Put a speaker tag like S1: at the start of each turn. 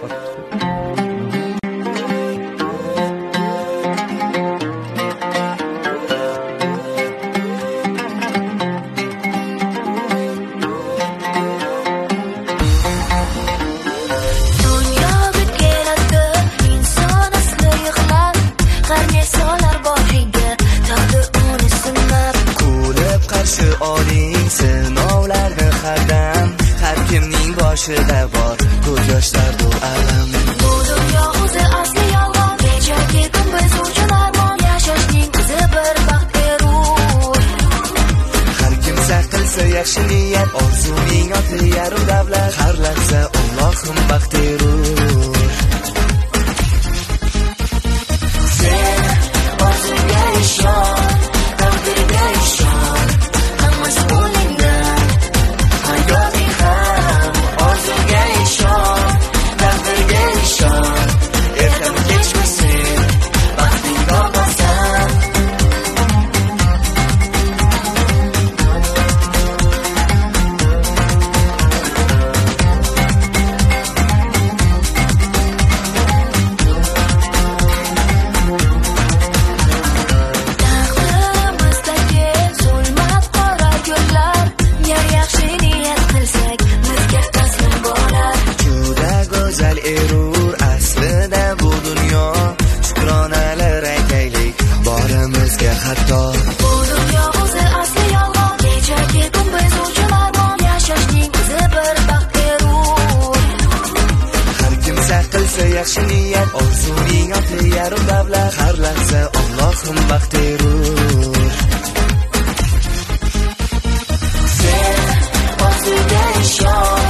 S1: oling sinovlarni qadam, har kimning boshida bor ko'z yoshlar bu alam.
S2: Bu dunyo o'zi asli yolg'on, kechagi kun biz uchun armon, yashashning o'zi bir baxt berur.
S1: Har kimsa qilsa yaxshi niyat, orzuning oti yarim davlat, har lahza Allohim baxt berur.
S2: Sen orzuga ishon, taqdirga ishon, hammasi qo'lingdan. Hayoting ham orzuga ishon, taqdirga ishon, ertami kechmi sen baxting topasan.
S1: Erur aslida bu dunyo, shukronalar aytaylik borimizga hatto.
S2: Bu dunyo o'zi asli yolg'on, kechagi kun biz uchun armon, yashashning o'zi bir baxt berur.
S1: Har kimsa qilsa yaxshi niyat, orzuning oti yarim davlat, har lahza Allohim baxt berur.
S2: Sen orzuga ishon,